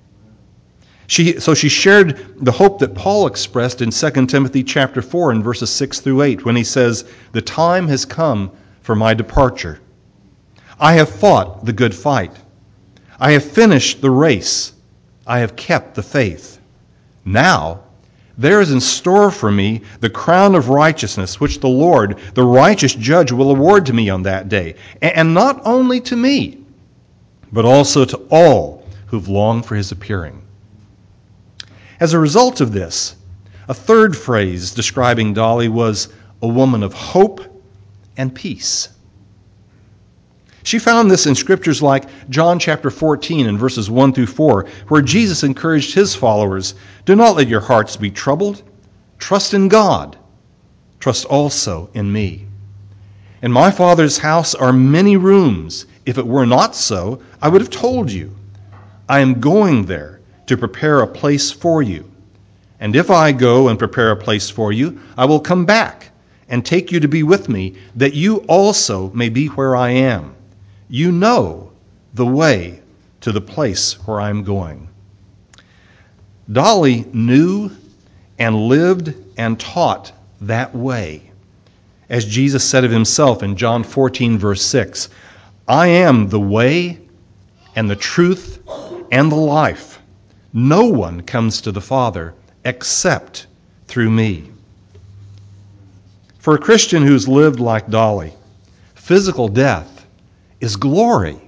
So she shared the hope that Paul expressed in 2 Timothy chapter 4 in verses 6 through 8 when he says, "The time has come for my departure. I have fought the good fight. I have finished the race. I have kept the faith. Now there is in store for me the crown of righteousness, which the Lord, the righteous judge, will award to me on that day. And not only to me, but also to all who've longed for his appearing." As a result of this, a third phrase describing Dolly was a woman of hope and peace. She found this in scriptures like John chapter 14 and verses 1 through 4, where Jesus encouraged his followers, "Do not let your hearts be troubled. Trust in God. Trust also in me. In my Father's house are many rooms. If it were not so, I would have told you. I am going there to prepare a place for you. And if I go and prepare a place for you, I will come back and take you to be with me, that you also may be where I am. You know the way to the place where I am going." Dolly knew and lived and taught that way. As Jesus said of himself in John 14, verse 6, "I am the way and the truth and the life. No one comes to the Father except through me. For a Christian who's lived like Dolly, physical death is glory.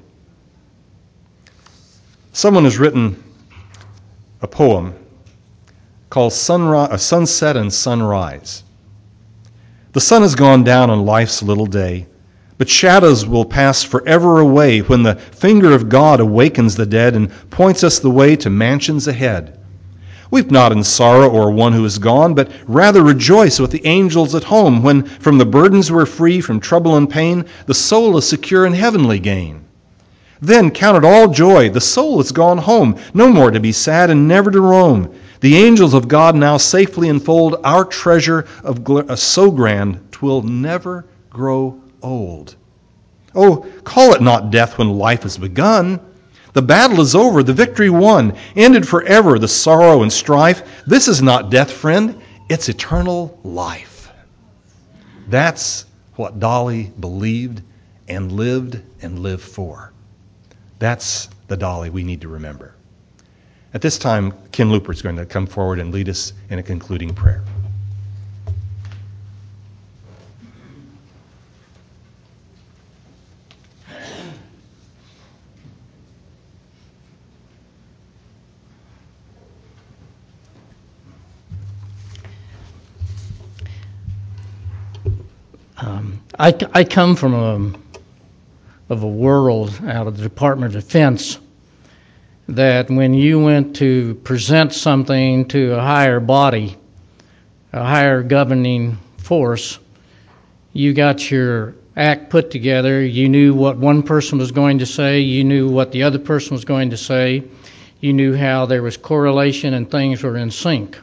Someone has written a poem called Sunset and Sunrise. The sun has gone down on life's little day, but shadows will pass forever away when the finger of God awakens the dead and points us the way to mansions ahead. Weep not in sorrow o'er one who is gone, but rather rejoice with the angels at home, when from the burdens we're free, from trouble and pain, the soul is secure in heavenly gain. Then count it all joy, the soul is gone home, no more to be sad and never to roam. The angels of God now safely enfold our treasure of so grand 'twill never grow old. Oh, call it not death when life has begun. The battle is over, the victory won, ended forever the sorrow and strife. This is not death, friend, it's eternal life. That's what Dolly believed and lived for. That's the Dolly we need to remember. At this time, Ken Looper is going to come forward and lead us in a concluding prayer. I come from a world out of the Department of Defense that when you went to present something to a higher body, a higher governing force, you got your act put together, you knew what one person was going to say, you knew what the other person was going to say, you knew how there was correlation and things were in sync.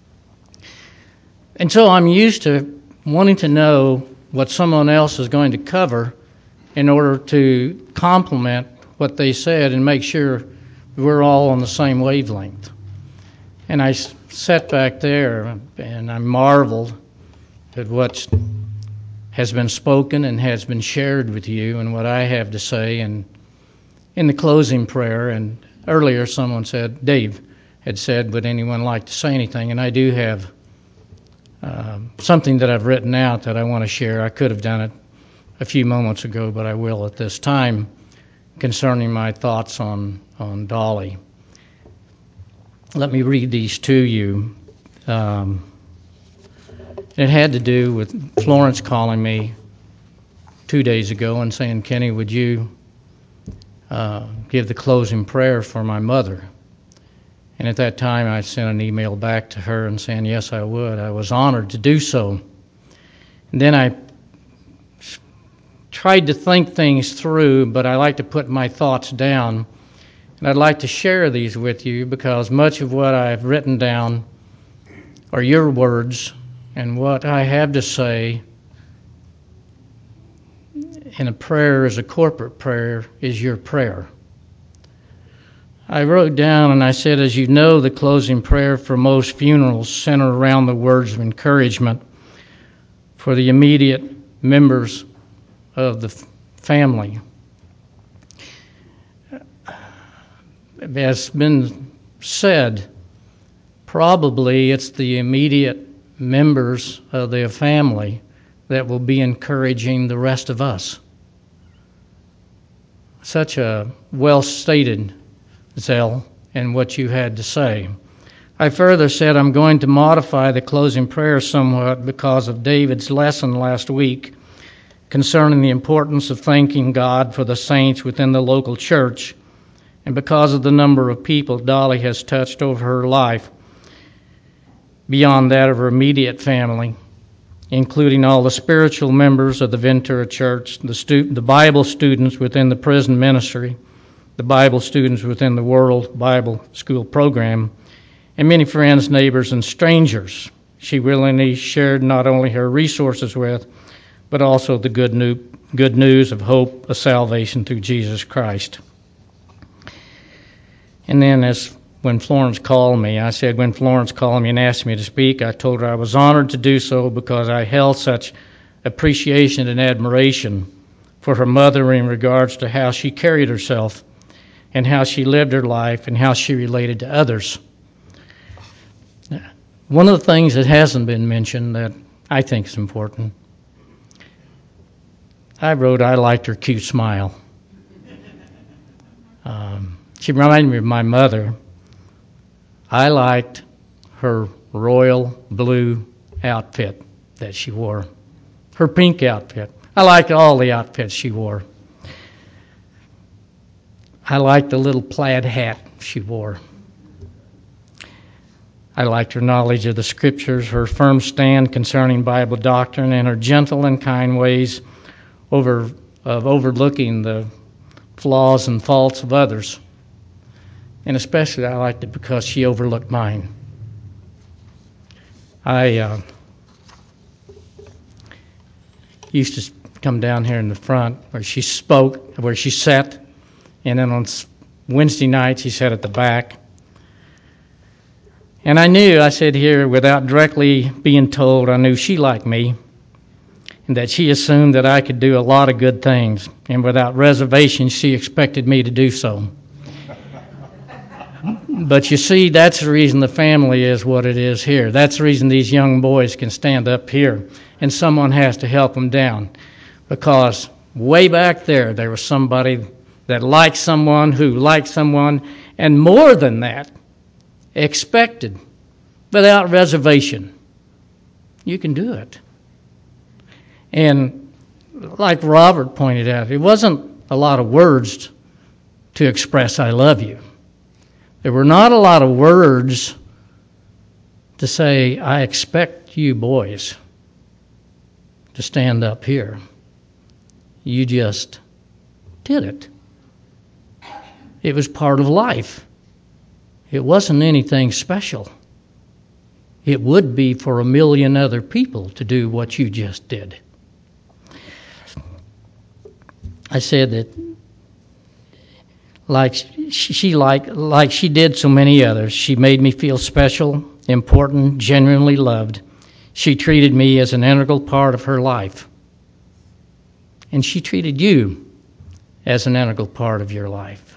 And so I'm used to wanting to know what someone else is going to cover in order to complement what they said and make sure we're all on the same wavelength. And I sat back there and I marveled at what has been spoken and has been shared with you and what I have to say. And in the closing prayer, and earlier someone said, Dave had said, would anyone like to say anything? And I do have something that I've written out that I want to share. I could have done it a few moments ago, but I will at this time, concerning my thoughts on Dolly. Let me read these to you. It had to do with Florence calling me 2 days ago and saying, Kenny, would you give the closing prayer for my mother? And at that time, I sent an email back to her and saying, yes, I would. I was honored to do so. And then I tried to think things through, but I like to put my thoughts down. And I'd like to share these with you because much of what I've written down are your words, and what I have to say in a prayer as a corporate prayer is your prayer. I wrote down and I said, as you know, the closing prayer for most funerals center around the words of encouragement for the immediate members of the family. As been said, probably it's the immediate members of their family that will be encouraging the rest of us. Such a well-stated, Zell, in what you had to say. I further said I'm going to modify the closing prayer somewhat because of David's lesson last week concerning the importance of thanking God for the saints within the local church, and because of the number of people Dolly has touched over her life beyond that of her immediate family, including all the spiritual members of the Ventura Church, the Bible students within the prison ministry, the Bible students within the World Bible School program, and many friends, neighbors, and strangers she willingly shared not only her resources with, but also the good news of hope of salvation through Jesus Christ. And then when Florence called me, I said when Florence called me and asked me to speak, I told her I was honored to do so because I held such appreciation and admiration for her mother in regards to how she carried herself and how she lived her life and how she related to others. One of the things that hasn't been mentioned that I think is important, I wrote I liked her cute smile. She reminded me of my mother. I liked her royal blue outfit that she wore, her pink outfit. I liked all the outfits she wore. I liked the little plaid hat she wore. I liked her knowledge of the Scriptures, her firm stand concerning Bible doctrine, and her gentle and kind ways of overlooking the flaws and faults of others. And especially I liked it because she overlooked mine. I used to come down here in the front where she spoke, where she sat, and then on Wednesday nights she sat at the back. And I sat here without directly being told, I knew she liked me, and that she assumed that I could do a lot of good things, and without reservation she expected me to do so. But you see, that's the reason the family is what it is here. That's the reason these young boys can stand up here, and someone has to help them down. Because way back there was somebody that liked someone who liked someone, and more than that, expected, without reservation. You can do it. And like Robert pointed out, it wasn't a lot of words to express I love you. There were not a lot of words to say, I expect you boys to stand up here. You just did it. It was part of life. It wasn't anything special. It would be for a million other people to do what you just did. I said that like she did so many others, she made me feel special, important, genuinely loved. She treated me as an integral part of her life. And she treated you as an integral part of your life.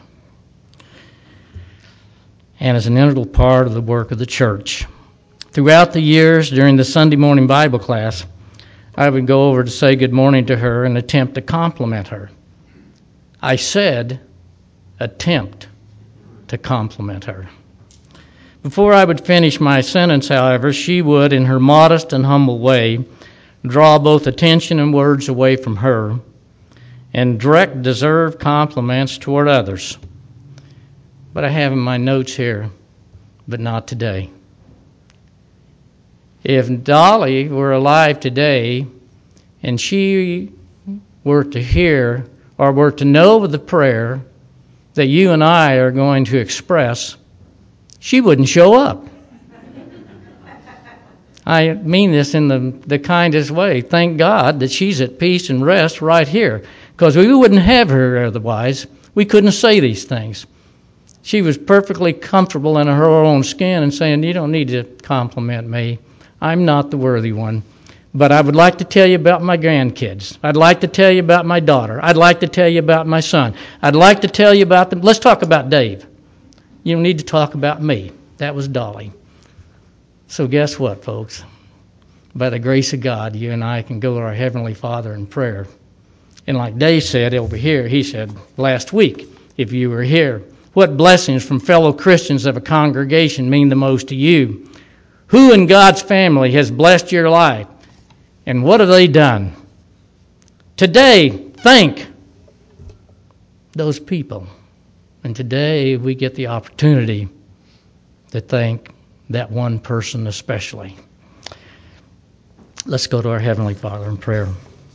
And as an integral part of the work of the church. Throughout the years, during the Sunday morning Bible class, I would go over to say good morning to her and attempt to compliment her. I said, attempt to compliment her. Before I would finish my sentence, however, she would, in her modest and humble way, draw both attention and words away from her and direct deserved compliments toward others. But I have in my notes here, but not today. If Dolly were alive today and she were to hear or were to know the prayer that you and I are going to express, she wouldn't show up. I mean this in the kindest way. Thank God that she's at peace and rest right here, because we wouldn't have her otherwise. We couldn't say these things. She was perfectly comfortable in her own skin and saying, you don't need to compliment me. I'm not the worthy one. But I would like to tell you about my grandkids. I'd like to tell you about my daughter. I'd like to tell you about my son. I'd like to tell you about them. Let's talk about Dave. You don't need to talk about me. That was Dolly. So guess what, folks? By the grace of God, you and I can go to our Heavenly Father in prayer. And like Dave said over here, he said last week, if you were here, what blessings from fellow Christians of a congregation mean the most to you? Who in God's family has blessed your life? And what have they done? Today, thank those people. And today we get the opportunity to thank that one person especially. Let's go to our Heavenly Father in prayer.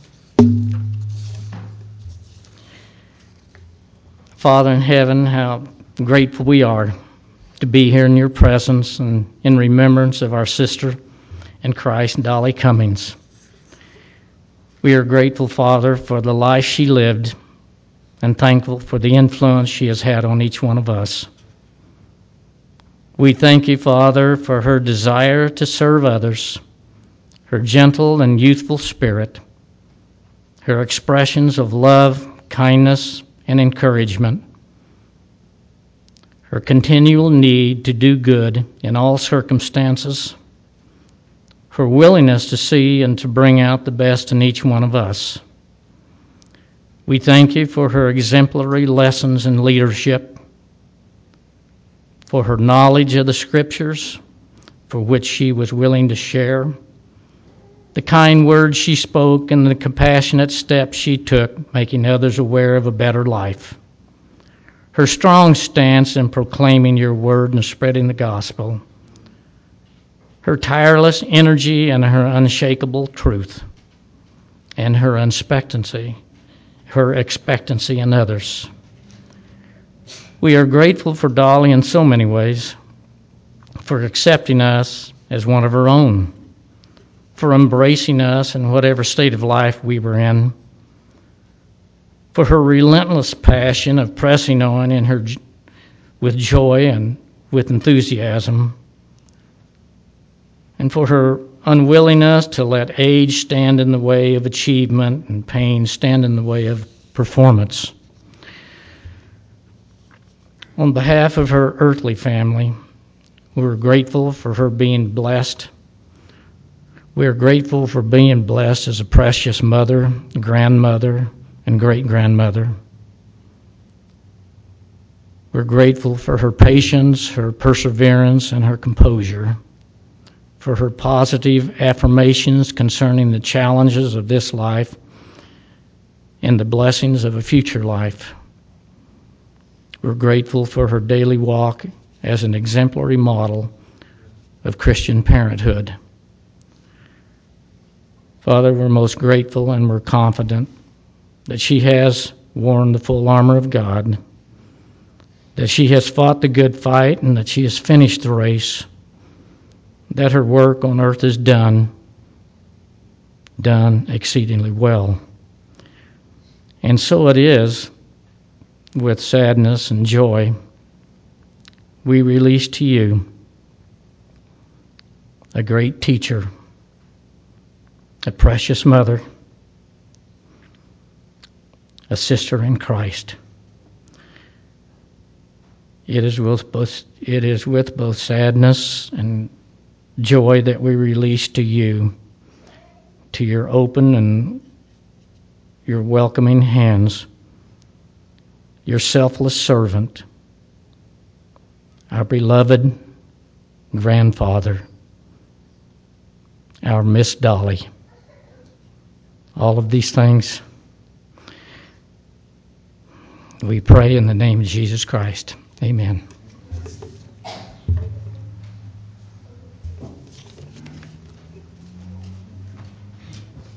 Father in heaven, how grateful we are to be here in your presence and in remembrance of our sister in Christ, Dolly Cummings. We are grateful, Father, for the life she lived and thankful for the influence she has had on each one of us. We thank you, Father, for her desire to serve others, her gentle and youthful spirit, her expressions of love, kindness, and encouragement, her continual need to do good in all circumstances, her willingness to see and to bring out the best in each one of us. We thank you for her exemplary lessons in leadership, for her knowledge of the Scriptures, for which she was willing to share, the kind words she spoke and the compassionate steps she took, making others aware of a better life, her strong stance in proclaiming your word and spreading the gospel, her tireless energy and her unshakable truth, and her expectancy in others. We are grateful for Dolly in so many ways, for accepting us as one of her own, for embracing us in whatever state of life we were in, for her relentless passion of pressing on in her with joy and with enthusiasm, and for her unwillingness to let age stand in the way of achievement and pain stand in the way of performance. On behalf of her earthly family, we're grateful for her being blessed. We are grateful for being blessed as a precious mother, grandmother, and great-grandmother. We're grateful for her patience, her perseverance, and her composure, for her positive affirmations concerning the challenges of this life and the blessings of a future life. We're grateful for her daily walk as an exemplary model of Christian parenthood. Father, we're most grateful and we're confident that she has worn the full armor of God, that she has fought the good fight and that she has finished the race, that her work on earth is done exceedingly well. And so it is with sadness and joy. We release to you a great teacher, a precious mother, a sister in Christ. It is with both sadness and joy that we release to you, to your open and your welcoming hands, your selfless servant, our beloved grandfather, our Miss Dolly. All of these things we pray in the name of Jesus Christ. Amen.